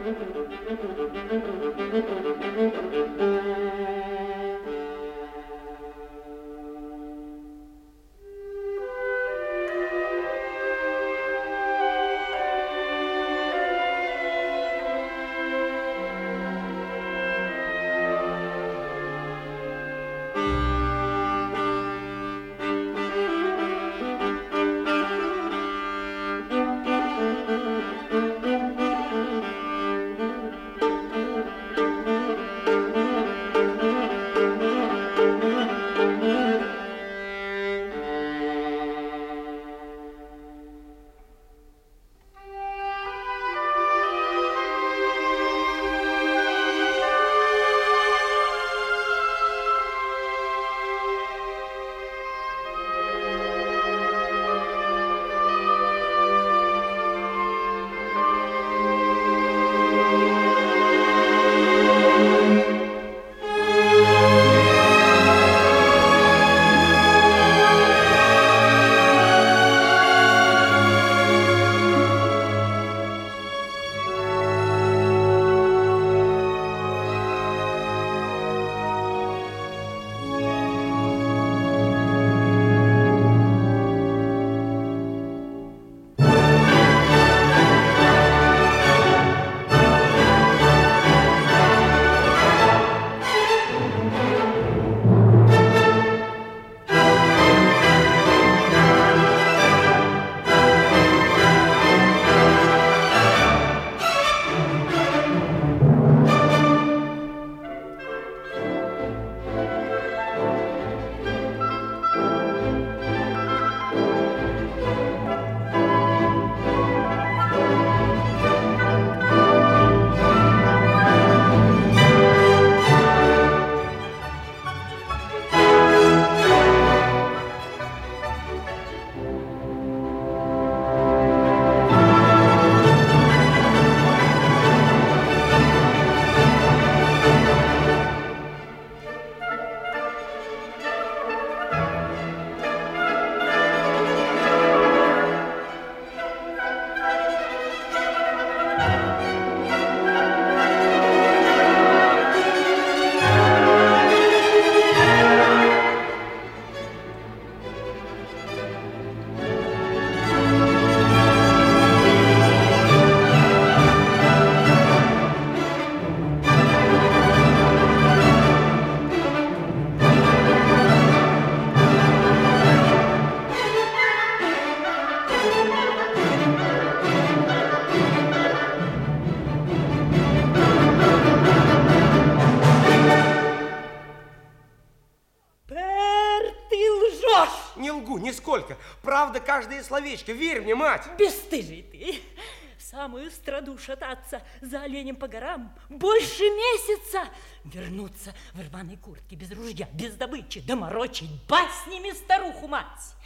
нисколько. Правда, каждое словечко. Верь мне, мать. Бесстыжий ты. Самую страду шататься за оленем по горам. Больше месяца. Вернуться в рваной куртке, без ружья, без добычи, доморочить баснями старуху-мать.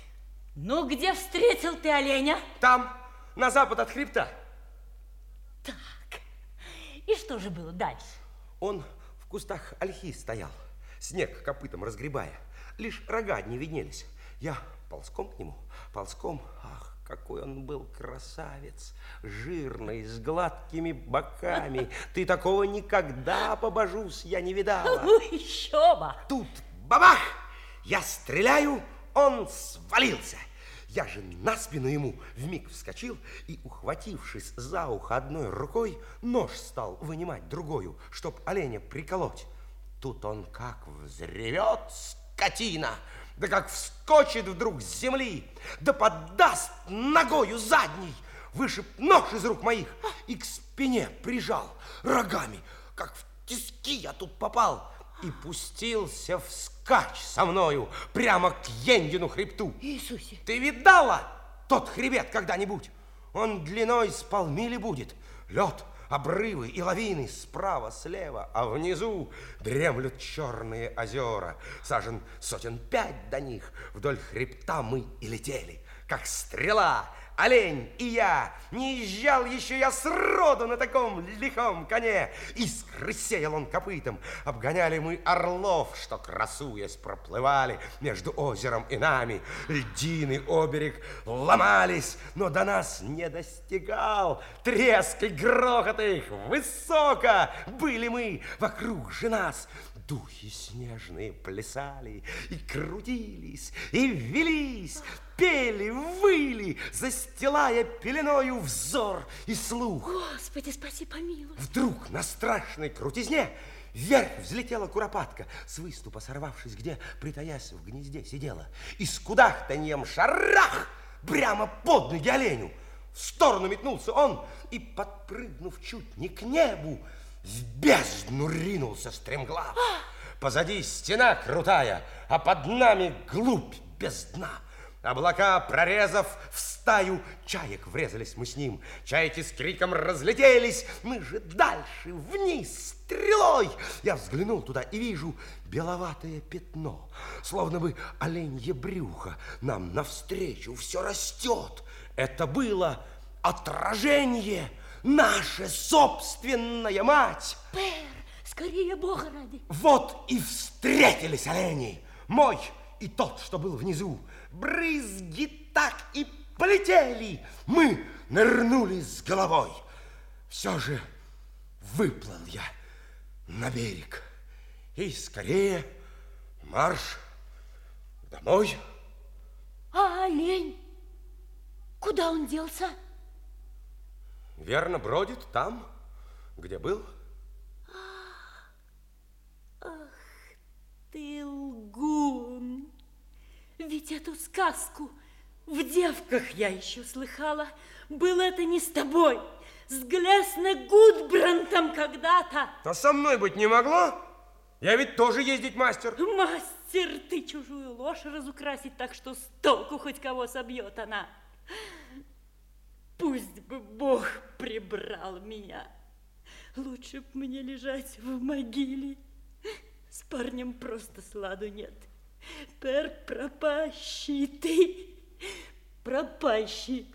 Ну, где встретил ты оленя? Там, на запад от хребта. Так, и что же было дальше? Он в кустах ольхи стоял, снег копытом разгребая. Лишь рога не виднелись. Я ползком к нему, ползком. Ах, какой он был красавец, жирный, с гладкими боками. Ты такого никогда, побожусь, я не видала. Ну, еще бы. Тут бабах! Я стреляю, он свалился. Я же на спину ему вмиг вскочил и, ухватившись за ухо одной рукой, нож стал вынимать другою, чтоб оленя приколоть. Тут он как взревет, скотина, да как вскочит вдруг с земли, да поддаст ногою задней, вышиб нож из рук моих и к спине прижал рогами, как в тиски я тут попал, и пустился вскачь со мною прямо к Ендину хребту. Иисусе! Ты видала тот хребет когда-нибудь? Он длиной с полмили будет. Лед, обрывы и лавины справа, слева, а внизу дремлют черные озера. Сажен сотен 5 до них. Вдоль хребта мы и летели, как стрела, олень и я. Не езжал еще я сроду на таком лихом коне. Искры сеял он копытом. Обгоняли мы орлов, что, красуясь, проплывали между озером и нами. Льдины оберег ломались, но до нас не достигал треск и грохот их. Высоко были мы, вокруг же нас духи снежные плясали и крутились, и велись, пели, выли, застилая пеленою взор и слух. Господи, спаси, помилуй. Вдруг на страшной крутизне вверх взлетела куропатка, с выступа сорвавшись, где, притаясь в гнезде, сидела, и с кудахтаньем шарах прямо под ноги оленю. В сторону метнулся он и, подпрыгнув чуть не к небу, в бездну ринулся стремглав. Позади стена крутая, а под нами глубь без дна. Облака, прорезав в стаю чаек, врезались мы с ним. Чайки с криком разлетелись, мы же дальше вниз стрелой. Я взглянул туда и вижу беловатое пятно, словно бы оленье брюхо нам навстречу все растет. Это было отражение, наша собственная мать. Пэр, скорее, Бога ради. Вот и встретились олени, мой и тот, что был внизу. Брызги так и полетели. Мы нырнули с головой. Все же выплыл я на берег. И скорее марш домой. А олень? Куда он делся? Верно, бродит там, где был. Ах, ты лгун. Ведь эту сказку в девках я еще слыхала. Было это не с тобой, с Глесне Гудбрантом когда-то. А со мной быть не могло? Я ведь тоже ездить мастер. Мастер, ты чужую ложь разукрасить так, что с толку хоть кого собьет она. Пусть бы Бог прибрал меня. Лучше б мне лежать в могиле. С парнем просто сладу нет. Пер пропащий ты, пропащий.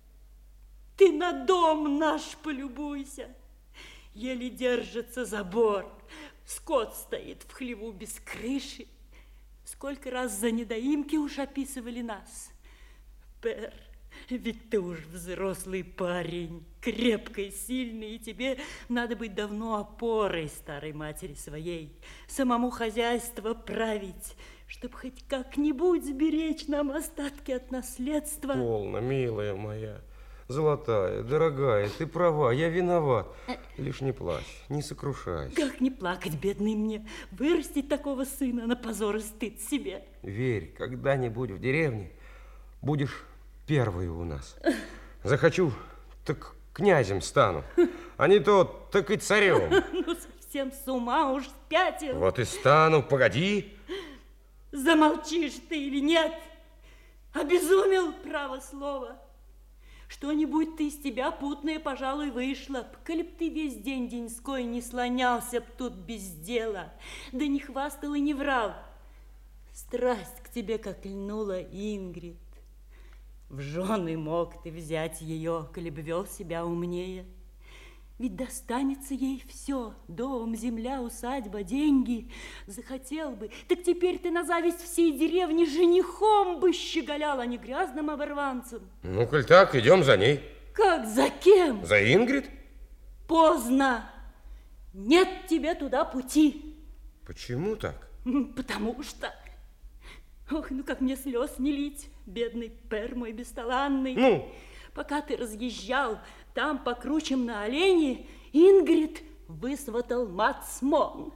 Ты на дом наш полюбуйся. Еле держится забор. Скот стоит в хлеву без крыши. Сколько раз за недоимки уж описывали нас. Пер, ведь ты уж взрослый парень, крепкий, сильный, и тебе надо быть давно опорой старой матери своей, самому хозяйство править, чтобы хоть как-нибудь сберечь нам остатки от наследства. Полно, милая моя, золотая, дорогая, ты права, я виноват. Лишь не плачь, не сокрушайся. Как не плакать, бедный мне, вырастить такого сына на позор и стыд себе. Верь, когда-нибудь в деревне будешь первой у нас. Захочу, так князем стану, а не то, так и царем. Ну, совсем с ума уж спятил. Вот и стану, погоди. Замолчишь ты или нет? Обезумел, право слово. Что-нибудь ты из тебя путное, пожалуй, вышло б, коли б ты весь день деньской не слонялся б тут без дела, да не хвастал и не врал. Страсть к тебе как льнула Ингрид. В жены мог ты взять ее, коли б вел себя умнее. Ведь достанется ей все, дом, земля, усадьба, деньги. Захотел бы, так теперь ты на зависть всей деревни женихом бы щеголял, а не грязным оборванцем. Ну, коль так, идем за ней. Как, за кем? За Ингрид? Поздно. Нет тебе туда пути. Почему так? Потому что... Ох, ну как мне слез не лить, бедный Пер мой бесталанный. Ну? Пока ты разъезжал там по кручам на олене, Ингрид высватал Мацмон.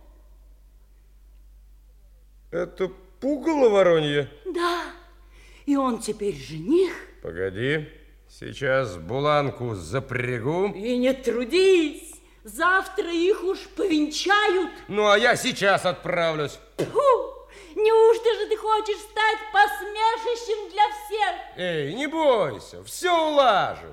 Это пугало воронье? Да, и он теперь жених. Погоди, сейчас буланку запрягу. И не трудись, завтра их уж повенчают. Ну, а я сейчас отправлюсь. Фу! Неужто же ты хочешь стать посмешищем для всех? Эй, не бойся, все улажу.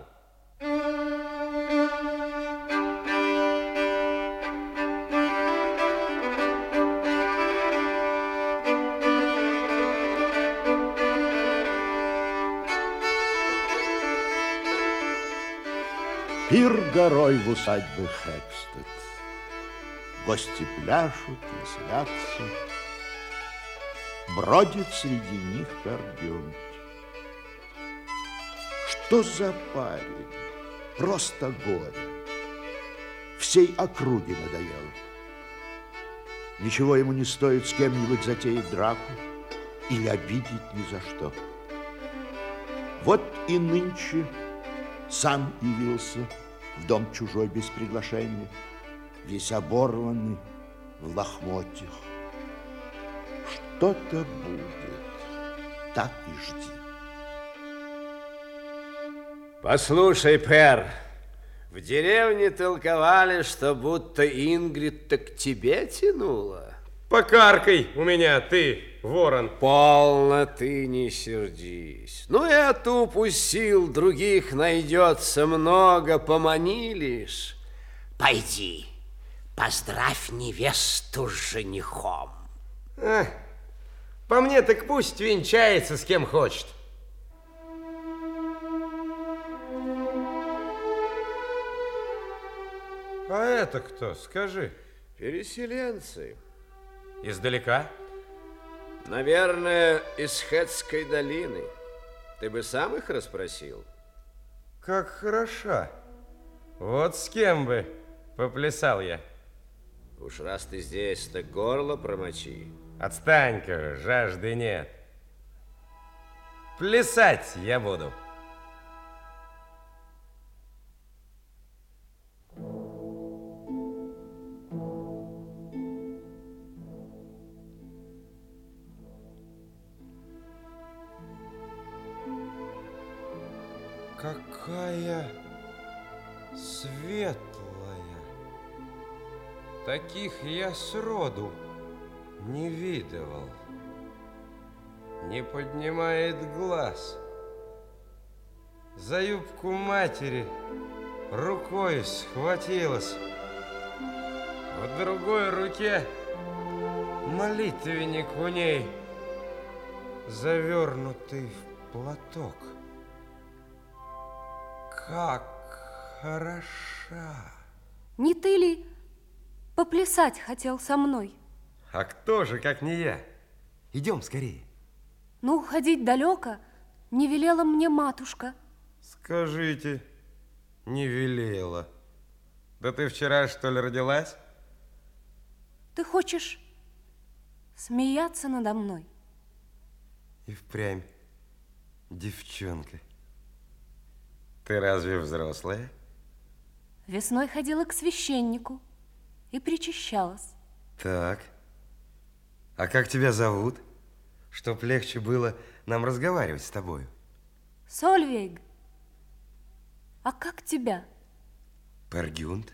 Пир горой в усадьбе Хекстед. Гости пляшут, веселятся. Бродит среди них Пергюнт. Что за парень? Просто горе. Всей округе надоел. Ничего ему не стоит с кем-нибудь затеять драку или обидеть ни за что. Вот и нынче сам явился в дом чужой без приглашения, весь оборванный в лохмотьях. Что-то будет, так и жди. Послушай, Пер, в деревне толковали, что будто Ингрид-то к тебе тянула. Покаркай у меня, ты, ворон. Полно ты не сердись. Ну, это упустил, других найдется много, поманилишь. Пойди, поздравь невесту с женихом. По мне так пусть венчается с кем хочет. А это кто, скажи? Переселенцы. Издалека? Наверное, из Хетской долины. Ты бы сам их расспросил? Как хороша. Вот с кем бы поплясал я. Уж раз ты здесь, так горло промочи. Отстань-ка, жажды нет. Плясать я буду. Какая светлая. Таких я сроду не видывал. Не поднимает глаз. За юбку матери рукой схватилась. В другой руке молитвенник у ней, завернутый в платок. Как хороша. Не ты ли поплясать хотел со мной? А кто же, как не я? Идем скорее. Ну, ходить далеко не велела мне матушка. Скажите, не велела. Да ты вчера, что ли, родилась? Ты хочешь смеяться надо мной? И впрямь девчонка. Ты разве взрослая? Весной ходила к священнику и причащалась. Так. А как тебя зовут? Чтоб легче было нам разговаривать с тобою. Сольвейг. А как тебя? Пергюнт.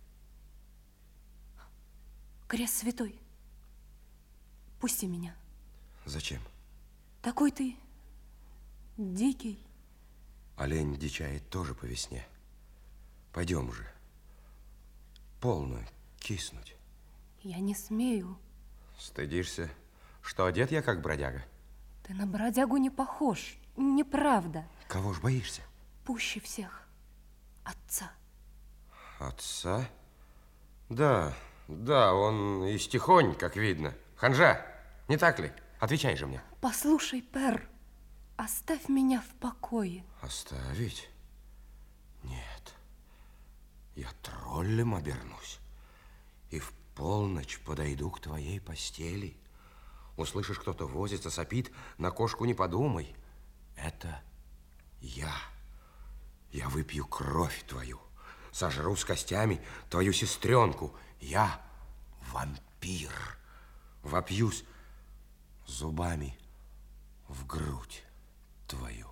Крест святой, пусти меня. Зачем? Такой ты дикий. Олень дичает тоже по весне. Пойдем же. Полно киснуть. Я не смею. Стыдишься, что одет я как бродяга? Ты на бродягу не похож. Неправда. Кого ж боишься? Пуще всех. Отца. Отца? Да, он и стихонь, как видно. Ханжа, не так ли? Отвечай же мне. Послушай, Пер, оставь меня в покое. Оставить? Нет. Я троллем обернусь и в полночь подойду к твоей постели. Услышишь, кто-то возится, сопит, на кошку не подумай. Это я. Я выпью кровь твою, сожру с костями твою сестренку. Я вампир. Вопьюсь зубами в грудь твою.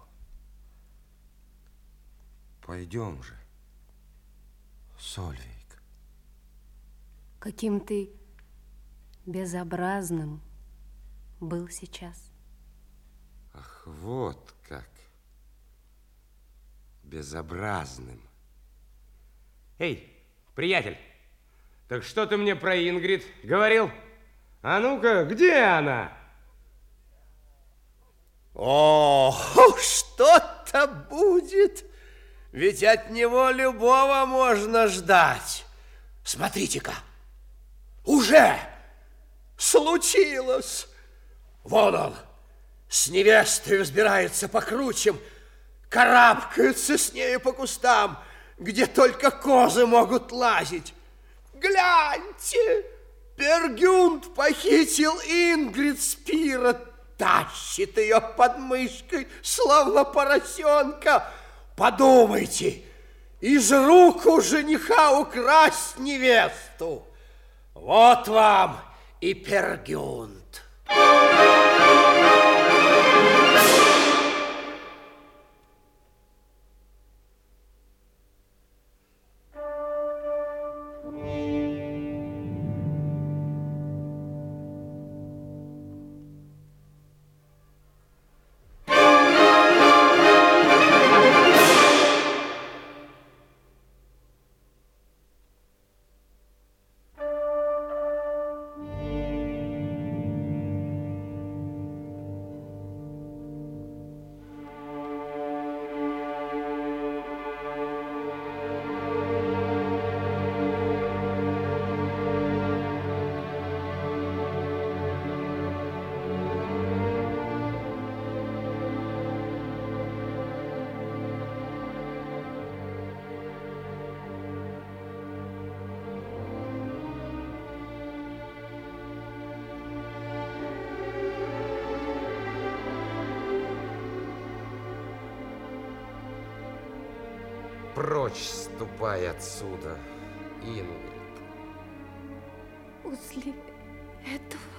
Пойдем же, Сольвейг. Каким ты безобразным был сейчас. Ах, вот как. Безобразным. Эй, приятель, так что ты мне про Ингрид говорил? А ну-ка, где она? О, что-то будет. Ведь от него любого можно ждать. Смотрите-ка, уже случилось. Вон он с невестой взбирается по кручам, карабкается с нею по кустам, где только козы могут лазить. Гляньте, Пергюнд похитил Ингрид с пира, тащит ее под мышкой, словно поросенка. Подумайте, из рук у жениха украсть невесту. Вот вам и Пергюнд. Прочь ступай отсюда, Ингрид. После этого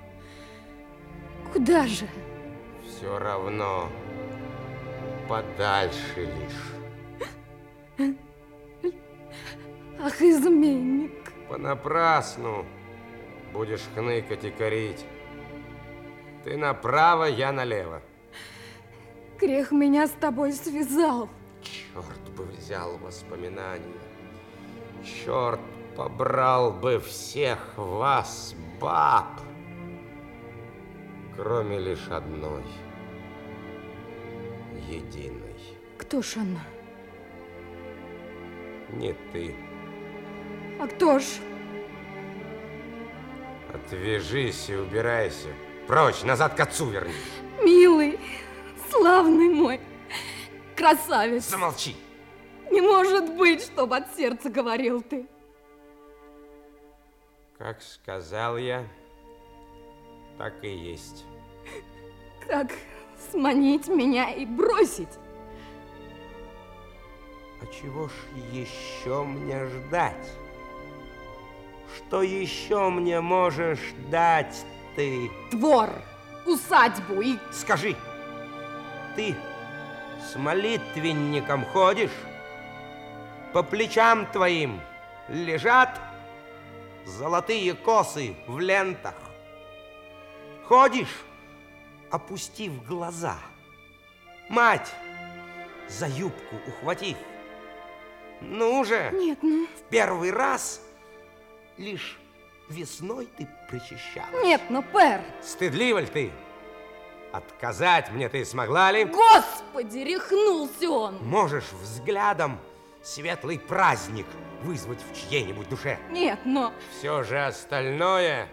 куда же? Все равно подальше лишь. Ах, изменник. Понапрасну будешь хныкать и корить. Ты направо, я налево. Грех меня с тобой связал. Черт бы взял воспоминания. Черт побрал бы всех вас, баб, кроме лишь одной, единой. Кто ж она? Не ты. А кто ж? Отвяжись и убирайся. Прочь, назад к отцу верни. Милый, славный мой, красавец. Замолчи. Не может быть, чтоб от сердца говорил ты. Как сказал я, так и есть. Как сманить меня и бросить? А чего ж еще мне ждать? Что еще мне можешь дать ты? Двор, усадьбу и... Скажи, ты с молитвенником ходишь? По плечам твоим лежат золотые косы в лентах. Ходишь, опустив глаза, мать за юбку ухватив. Ну же, Нет, ну... в первый раз лишь весной ты причащалась. Нет, ну, Пэр. Стыдлива ли ты? Отказать мне ты смогла ли? Господи, рехнулся он. Можешь взглядом светлый праздник вызвать в чьей-нибудь душе. Нет, но... Все же остальное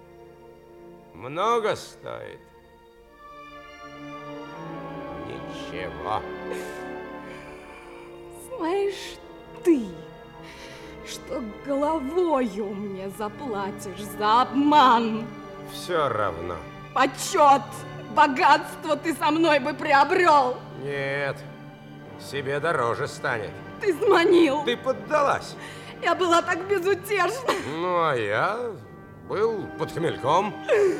много стоит. Ничего. Знаешь ты, что головою мне заплатишь за обман? Все равно. Почет, богатство ты со мной бы приобрел. Нет, себе дороже станет. Ты сманил. Ты поддалась. Я была так безутешна. Ну, а я был под хмельком.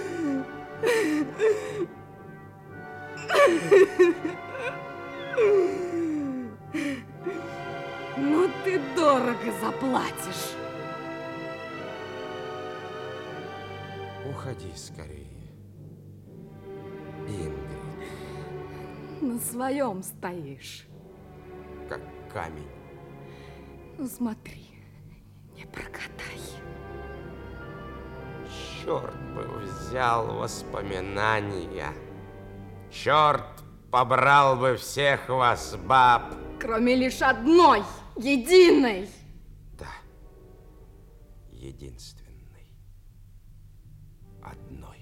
Ну, ты дорого заплатишь. Уходи скорее, Ингрид, На своем стоишь. как камень. Ну, смотри, не прокатай. Черт бы взял воспоминания. Черт побрал бы всех вас, баб. кроме лишь одной, единой. Да, единственной, одной.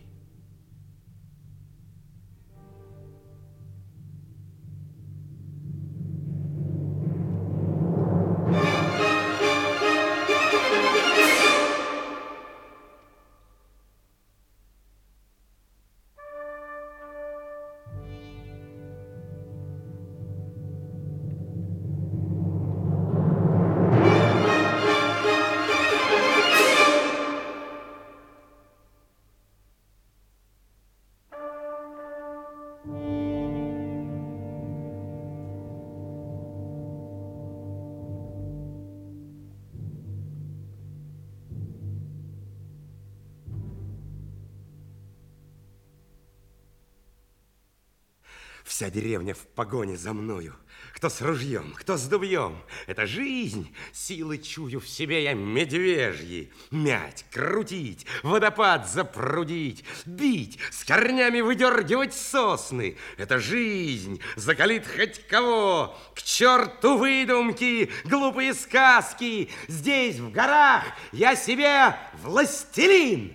Вся деревня в погоне за мною. Кто с ружьем, кто с дубьем. Это жизнь. Силы чую в себе я медвежьи. Мять, крутить, водопад запрудить, бить, с корнями выдергивать сосны. Это жизнь. Закалит хоть кого. К черту выдумки, глупые сказки. Здесь, в горах, я себе властелин.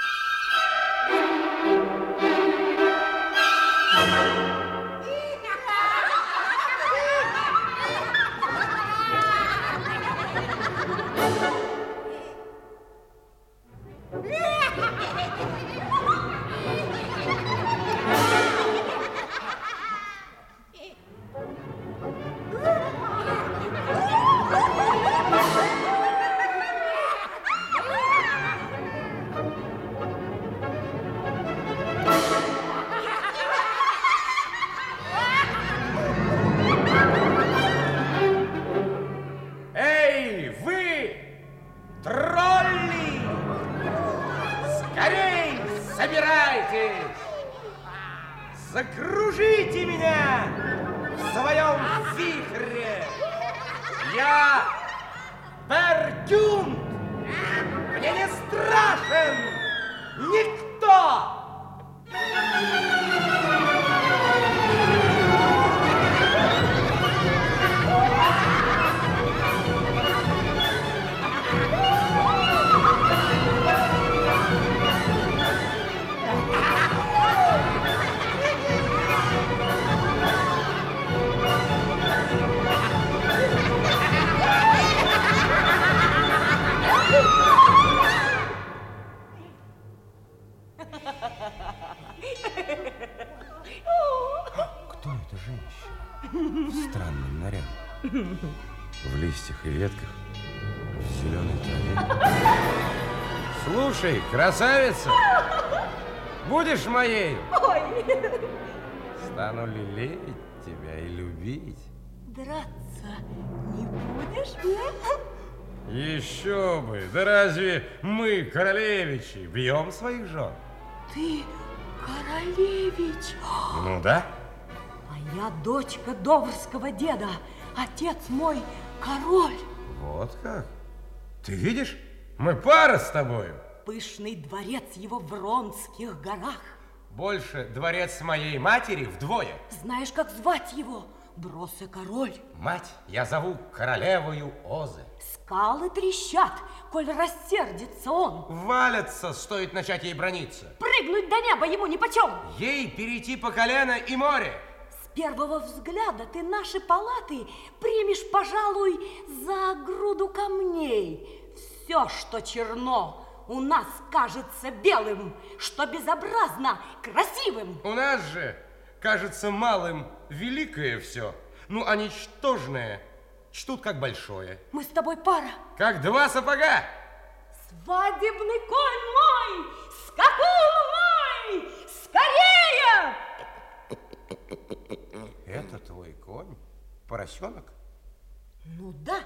Закружите меня в своем вихре. Я Пердюнт. Мне не страшен никто. Кто эта женщина в странном наряде? В листьях и ветках, в зеленой траве. Слушай, красавица, будешь моей? Ой. Стану лелеять тебя и любить. Драться не будешь? Еще бы! Да разве мы, королевичи, бьем своих жен? Ты королевич. Ну да. А я дочка доврского деда. Отец мой король. Вот как? Ты видишь? Мы пара с тобою. Пышный дворец его в Вронских горах. Больше дворец моей матери вдвое. Знаешь, как звать его? Бросы король. Мать, я зову королевою Озы. Скалы трещат, коль рассердится он. Валятся, стоит начать ей браниться. Прыгнуть до неба ему нипочем. Ей перейти по колено и море. С первого взгляда ты наши палаты примешь, пожалуй, за груду камней. Все, что черно, у нас кажется белым, что безобразно красивым. У нас же кажется малым великое все, ну а ничтожное чтут как большое. Мы с тобой пара. Как два сапога. Свадебный конь мой, скакун мой, скорее! Это твой конь? Поросенок? Ну да.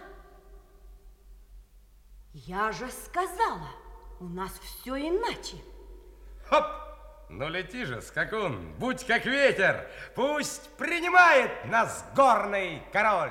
Я же сказала, у нас все иначе. Хоп! Ну лети же, скакун, будь как ветер, пусть принимает нас горный король.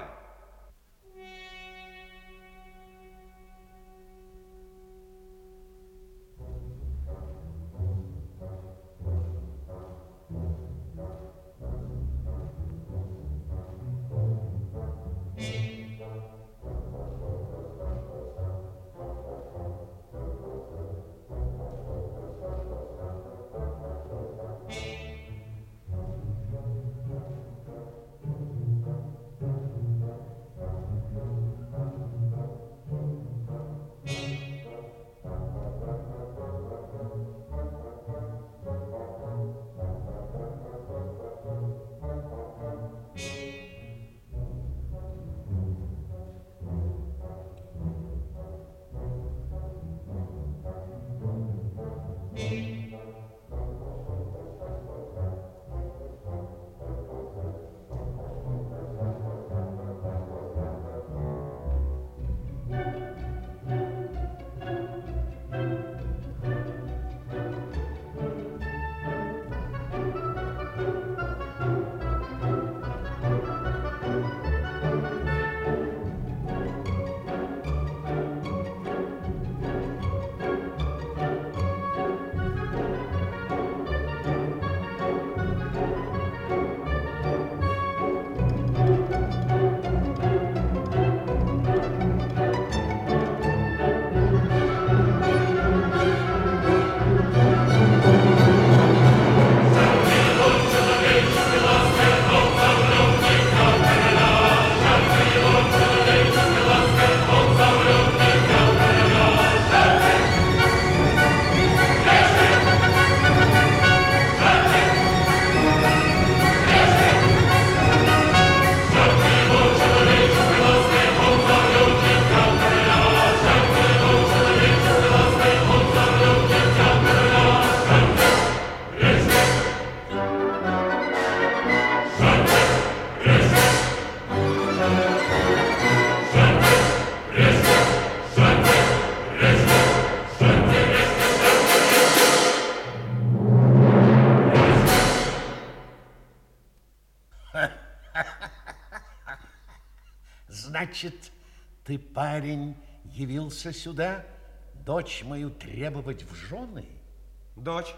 Значит, ты, парень, явился сюда дочь мою требовать в жены? Дочь.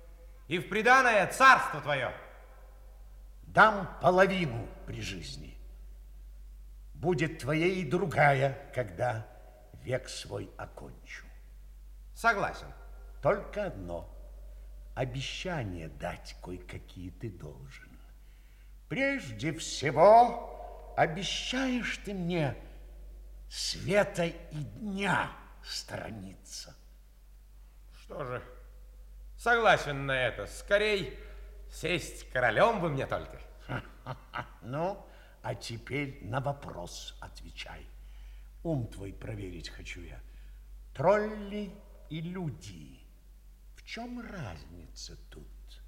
И в приданое царство твое. Дам половину при жизни. Будет твоей и другая, когда век свой окончу. Согласен. Только одно. Обещания дать кое-какие ты должен. Прежде всего, обещаешь ты мне света и дня сторониться. Что же, согласен на это. Скорей сесть королем бы мне только. Ну, а теперь на вопрос отвечай. Ум твой проверить хочу я. Тролли и люди, в чем разница тут?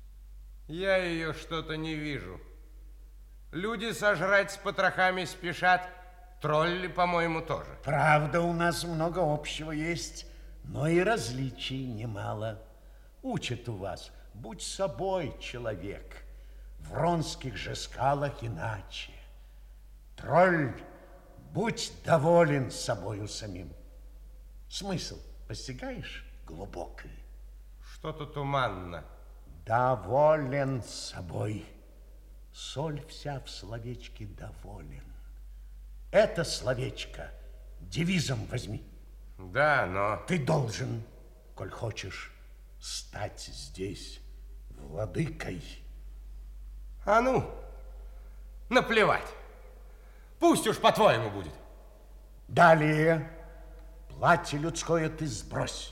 Я ее что-то не вижу. Люди сожрать с потрохами спешат, тролли, по-моему, тоже. Правда, у нас много общего есть, но и различий немало. Учат у вас, будь собой человек. В Вронских же скалах иначе. Тролль, будь доволен собою самим. Смысл постигаешь глубокий? Что-то туманно. Доволен собой. Соль вся в словечке «доволен». Это словечко девизом возьми. Да, но... Ты должен, коль хочешь, стать здесь владыкой. А ну, наплевать. Пусть уж по-твоему будет. Далее платье людское ты сбрось.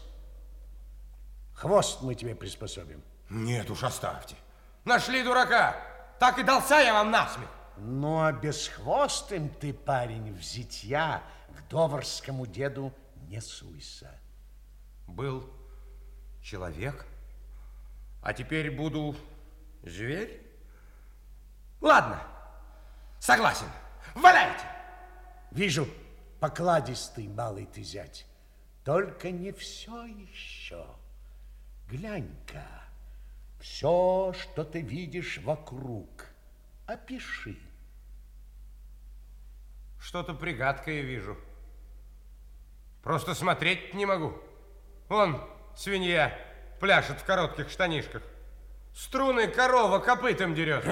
Хвост мы тебе приспособим. Нет уж, оставьте. Нашли дурака. Так и дался я вам насмех. Ну, а бесхвостым ты, парень, в зитья к доварскому деду не суйся. Был человек, а теперь буду зверь? Ладно, согласен. Валяйте! Вижу, покладистый малый ты зять. Только не все еще. Глянь-ка, все, что ты видишь вокруг, опиши. Что-то пригадкое вижу. Просто смотреть не могу. Вон свинья пляшет в коротких штанишках. Струны корова копытом дерет.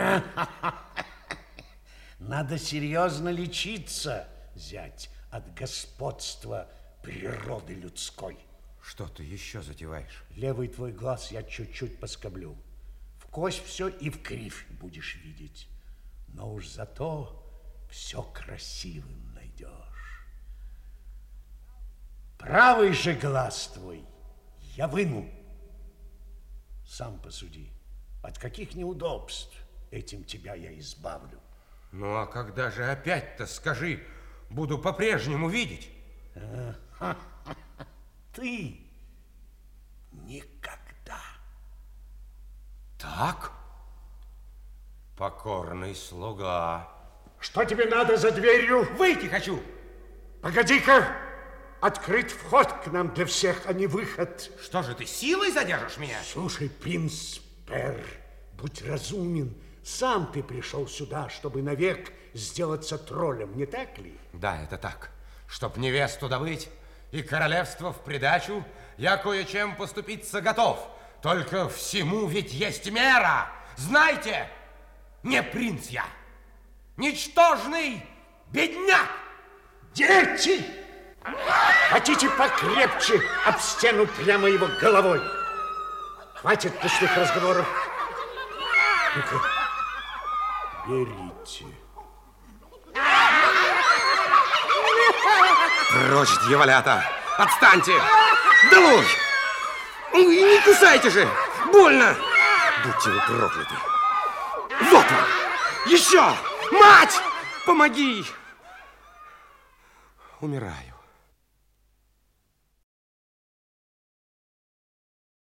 Надо серьезно лечиться, зять, от господства природы людской. Что ты еще затеваешь? Левый твой глаз я чуть-чуть поскоблю. В кость все и в кривь будешь видеть. Но уж зато все красивым найдешь. Правый же глаз твой я выну. Сам посуди, от каких неудобств этим тебя я избавлю. Ну, а когда же опять-то, скажи, буду по-прежнему видеть? Ты никогда. Так? Покорный слуга. Что тебе надо за дверью? Выйти хочу. Погоди-ка! Открыть вход к нам для всех, а не выход. Что же ты, силой задержишь меня? Слушай, принц Пер, будь разумен. Сам ты пришел сюда, чтобы навек сделаться троллем, не так ли? Да, это так. Чтоб невесту добыть и королевство в придачу, я кое-чем поступиться готов. Только всему ведь есть мера. Знайте, не принц я, ничтожный бедняк. Дети! Хотите покрепче об стену прямо его головой? Хватит пустых разговоров. Ну-ка, берите. Прочь, дьяволята! Отстаньте! Долой! Не кусайте же! Больно! Будьте вы прокляты! Вот вам! Еще! Мать! Помоги! Умираю.